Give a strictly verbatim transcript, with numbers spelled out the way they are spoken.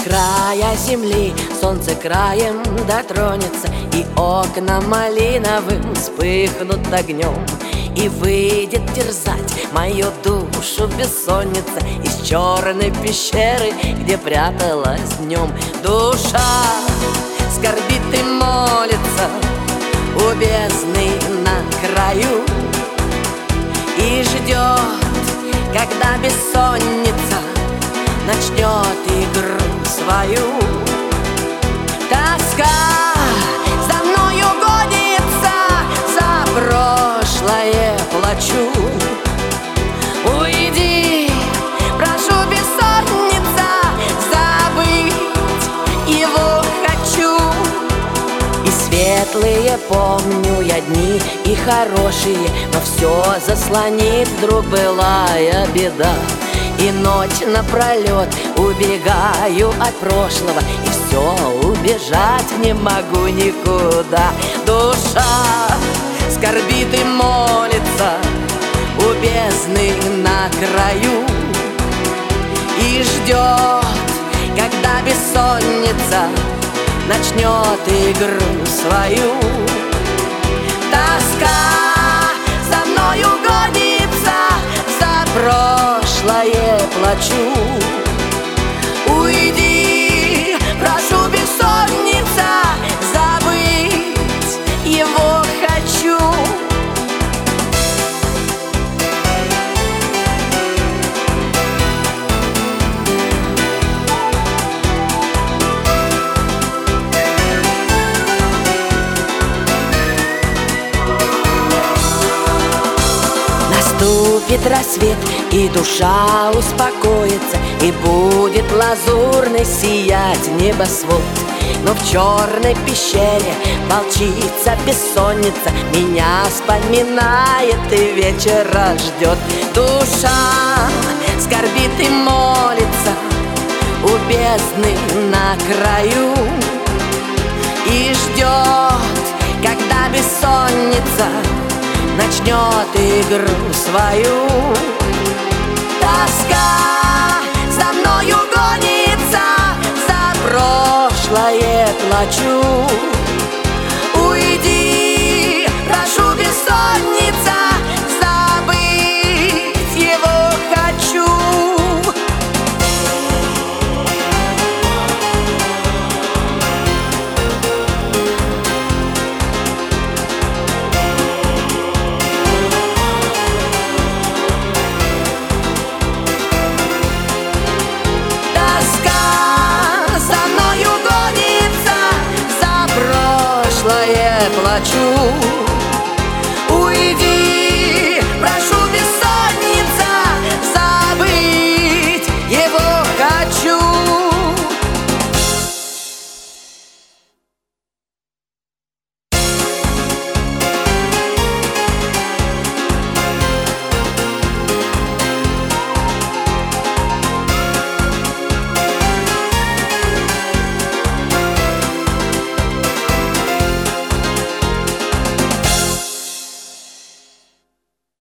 края земли солнце краем дотронется, и окна малиновым вспыхнут огнем, и выйдет терзать мою душу бессонница из черной пещеры, где пряталась днем. Душа скорбит и молится у бездны на краю и ждет, когда бессонница начнет игру свою. Тоска за мною гонится, за прошлое плачу. Уйди, прошу, бессонница, забыть его хочу. И светлые помню я дни, и хорошие, но все заслонит вдруг былая беда. И ночь напролет убегаю от прошлого, и все, убежать не могу никуда. Душа скорбит и молится у бездны на краю и ждет, когда бессонница начнет игру свою. Тоска за мною гонится, за прошлое плачу. Уйди, прошу, бессонница, забыть его хочу. Наступит рассвет, и душа успокоится, и будет лазурный сиять небосвод. Но в черной пещере волчица бессонница меня вспоминает и вечера ждет. Душа скорбит и молится у бездны на краю и ждет, когда бессонница начнет игру свою. Тоска за мною гонится, за прошлое плачу. Уйди, прошу, бессонница, забыть его хочу. Плачу.